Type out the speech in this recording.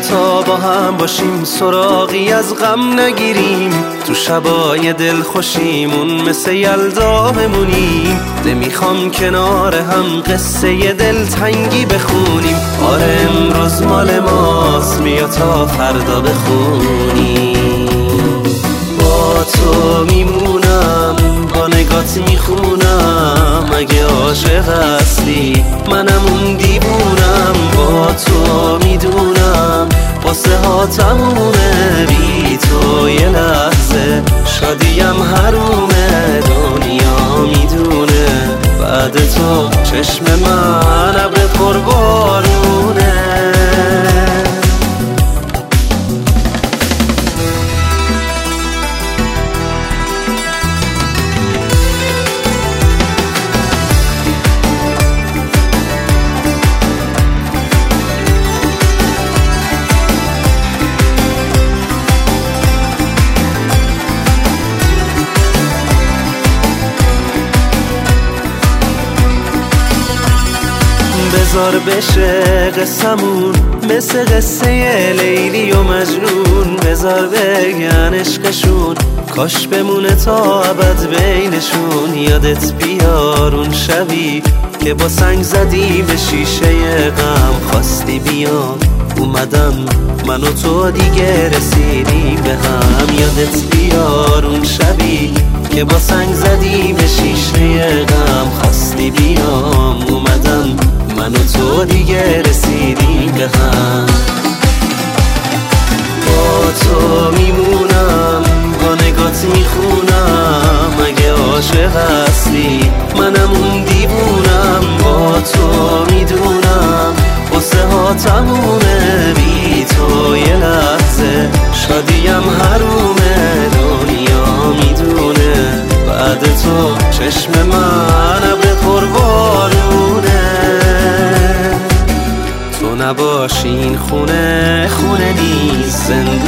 تا با هم باشیم، سراغی از غم نگیریم، تو شبای دل خوشیمون مثل یلدا بمونیم. نمیخوام کنار هم قصه دل تنگی بخونیم، آره امروز مال ماست، بیا تا فردا بخونیم. با تو میمونم، با نگات میخونم، اگه عاشق هستی منم اون دیوونم. با تو میدونم قصه ها تمومه، بی تو یه لحظه شادیم حرومه. دنیا میدونه بعد تو چشم من ابر پربارونه. بذار بشه قصمون مثل قصه لیلی و مجنون، بذار بگن عشقشون کاش بمونه تا ابد بینشون. یادت بیار اون شبی که با سنگ زدی به شیشه غم، خواستی بیام اومدم من و تو دیگه رسیدیم به هم. یادت بیار اون شبی که با سنگ زدی به شیشه غم، خواستی بیام اومدم من و تو دیگه رسیدیم به هم. با تو میمونم، با نگات میخونم، اگه عاشق هستی منم اون دیوونم. با تو میدونم قصه ها تمومه، بی تو یه لحظه شادیم حرومه. دنیا میدونه بعد تو چشم من ابر پربارونه. تو نباشی این خونه خونه نیست،